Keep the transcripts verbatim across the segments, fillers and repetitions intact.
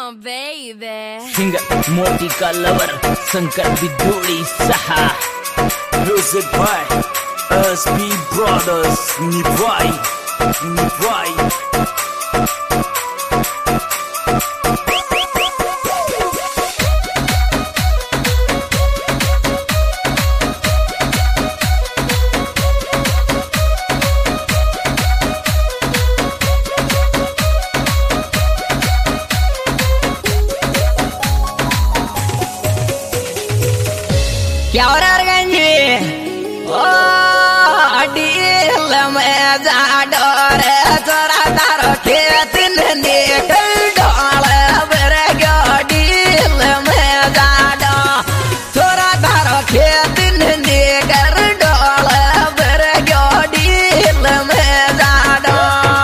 baby. Singer Moti का lover Shankar Bidhuri सहा Music by S B Brothers निभाई निभाई क्या हो रहा है गंजी ओ डील में जा डोरे चोरा तारो खेत ने कर डाल बरे गो डील में जा डो चोरा तारो खेत ने कर डाल बरे गो डील में जा डो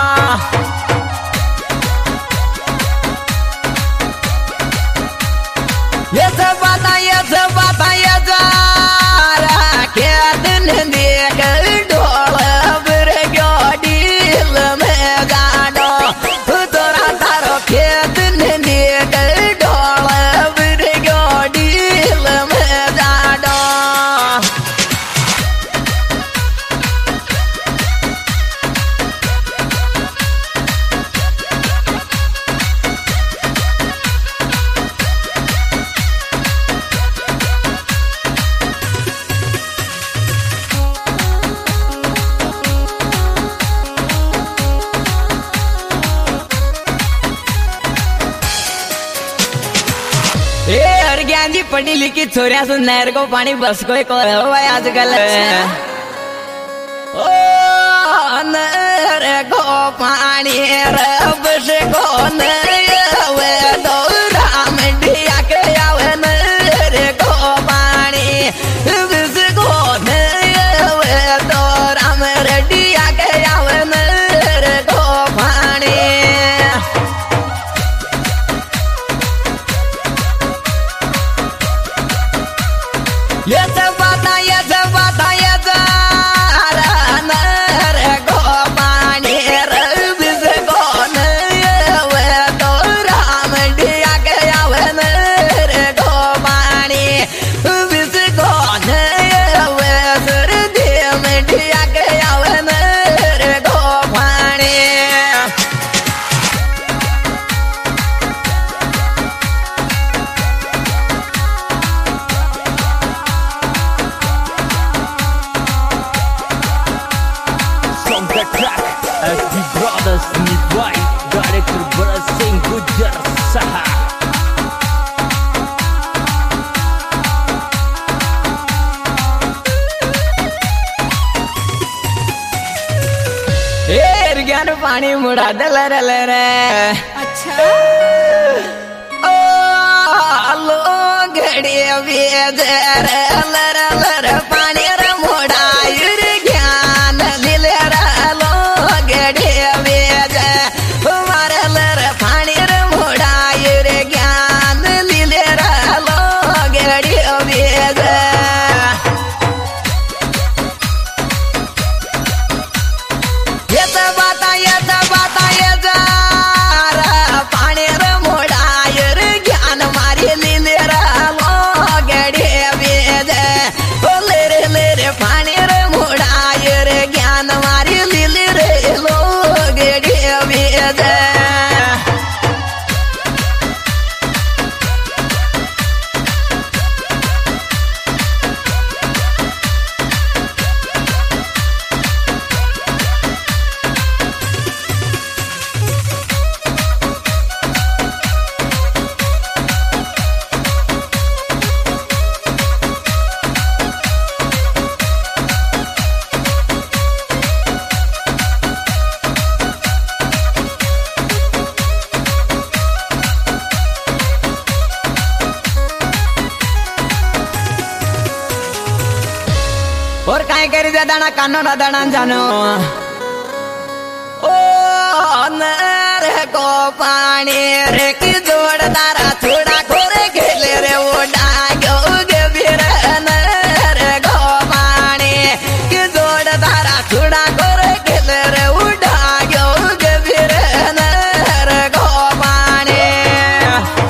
ये सब बात ये सब बात ये जी पढ़ी लिखी छोरिया सुन नहर को पानी बस कोई को है आजकल ओ नहर को पानी बस को नवे तो राम ढिया के आवे नहर को पानी बस को नवे तो राम ढिया के आवे नहर को पानी ये सब बात ये सब बात ये सारा नहर को पानी रबिस को नवे तो राम ढिया के आवे नहर को पानी बिस को नवे सरदी में ढिया के आवे नहर को पानी S B Brothers निभाई डायरेक्टर भरत सिंह गुजर सहा ए ज्ञान पानी मुड़ा दल रे अच्छा ओ लो घड़ी वेद रे लर लर पानी रे मुड़ा युर ज्ञान लिले रे लो घड़ी वेद मारे लर पानी रे मुड़ा युर ज्ञान लिले रे लो घड़ी वेद ये सब बात ये सब बात ये जारा पानी रे मोड़ा युर ज्ञान मारी लिले रे लो घड़ी वेद ओ लेरे लेरे पानी रे मोड़ा युर ज्ञान मारी लिले रे लो घड़ी वेद और काय करी दाना कानो ना दाना जानो ओ नर को पानी रे की जोड़ तारा छोड़ा खोरे खेले रे वो डागो गे बिर नर को पानी की जोड़ तारा छोड़ा खोरे खेले रे वो डागो गे बिर नर को पानी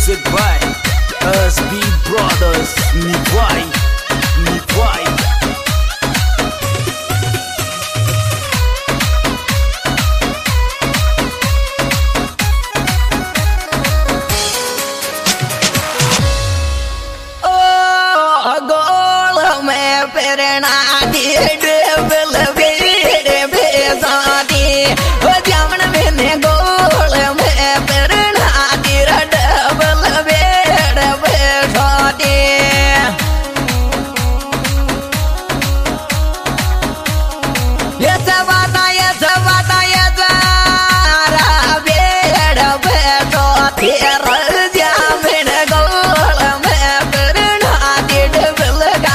Music by S B Brothers. Nivai, Nivai. प्रेरणा दी डबल बेड़ बेसाती ओ जामन मैंने गोल में प्रेरणा दी डबल बेड़ बेसाती ये सवाता ये सवाता ये सारा बेड़ बेसाती जामन गोल में प्रेरणा दी डबल का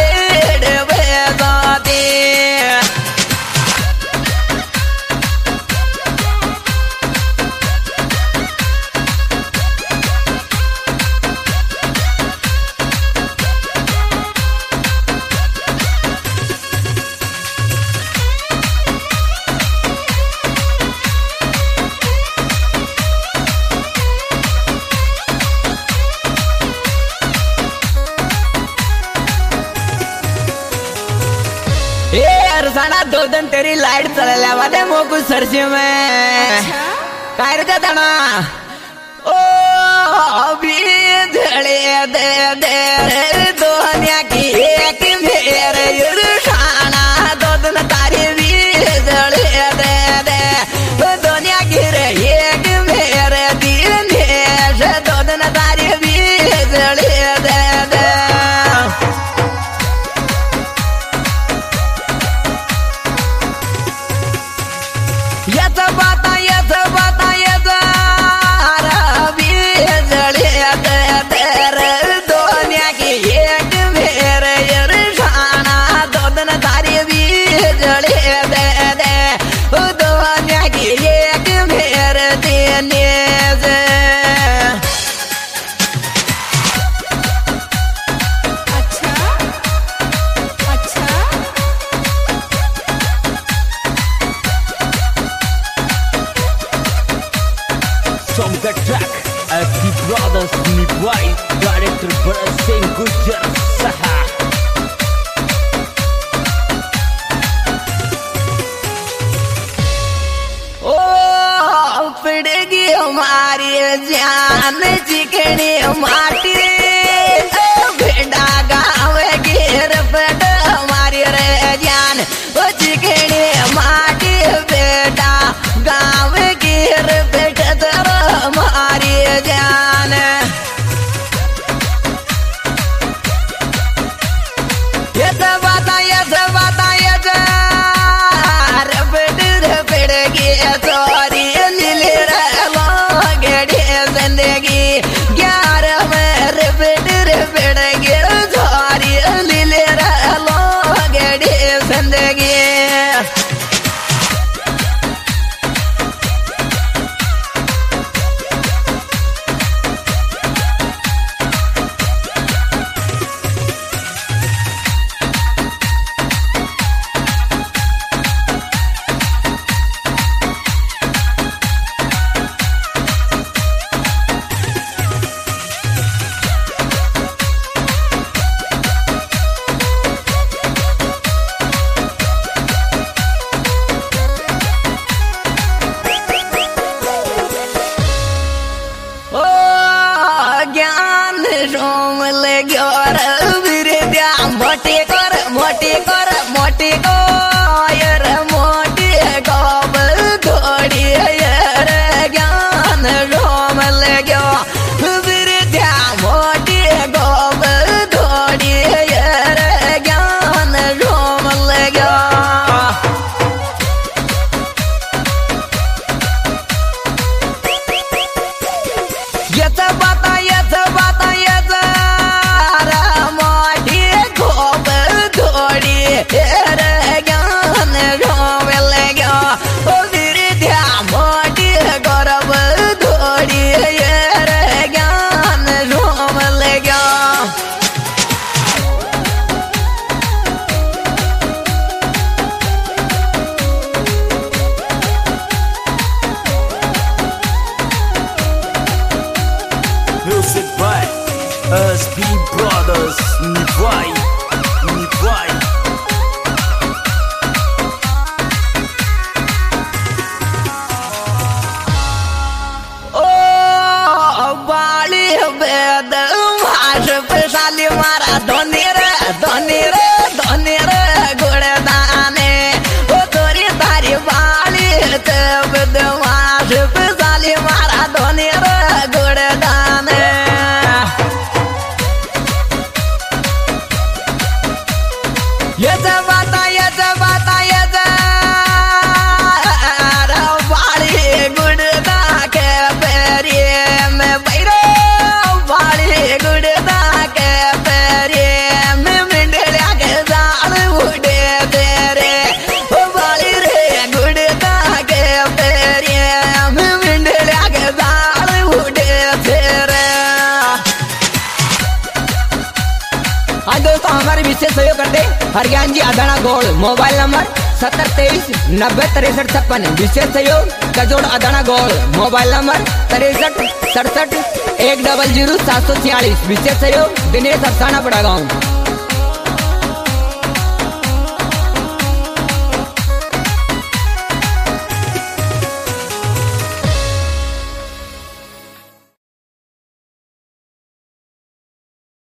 साना दो दिन तेरी लाइट चला वादे मोकू सरसी में कायर जाता ना ओ अभी धड़े दे दे दुनिया की एक मेरे शाना दो दिन तारी भी धड़े दे दे दुनिया की एक मेरे दिन दो दिन तारी भी धड़े दे दे Song the track S B Brothers. Nivai, director Bharat Singh Gujar Saha. पड़ेगी हमारी जान चिकनी माटी भेड़ा गाँव गिर पड़ हमारी रे जान वो चिकनी माटी बेटा गाँव गिर पेट तर हमारी जान ये सब बाता ये सब बाता ये पेड़ पेड़गी सॉरी जिंदगी ग्यारह में रिपीट रिपीट गिर सारी लीले लो गड़ी जिंदगी Nibwai, Nibwai. बेद भाष पैसाली मारा धोनी रे धोनी रे धोनी रे गुड़दाने ओ तोरी तारी बाली तब भाष पैसाली मारा धोनी रे गुड़दाने ये सब बाता ये सब बाता ये बाली गुड़दा के पेरिए में बैरो गुड़दा के पेरे में मिंडलिया के जाल उड़े तेरे बाली रे गुड़दा के पेरे में मिंडलिया के जाल उड़े तेरे। आज दोस्तों हमारे विशेष सहयोग करते हरियाण जी अदाना गोल्ड, मोबाइल नंबर सत्तर तेईस नब्बे तिरसठ छप्पन। विशेष सहयोग कजोड़ अदाना गोल्ड, मोबाइल नंबर तिरसठ सड़सठ एक डबल जीरो सात सौ छियालीस। विशेष सहयोग दिनेश अफसाना पड़ा गाँव।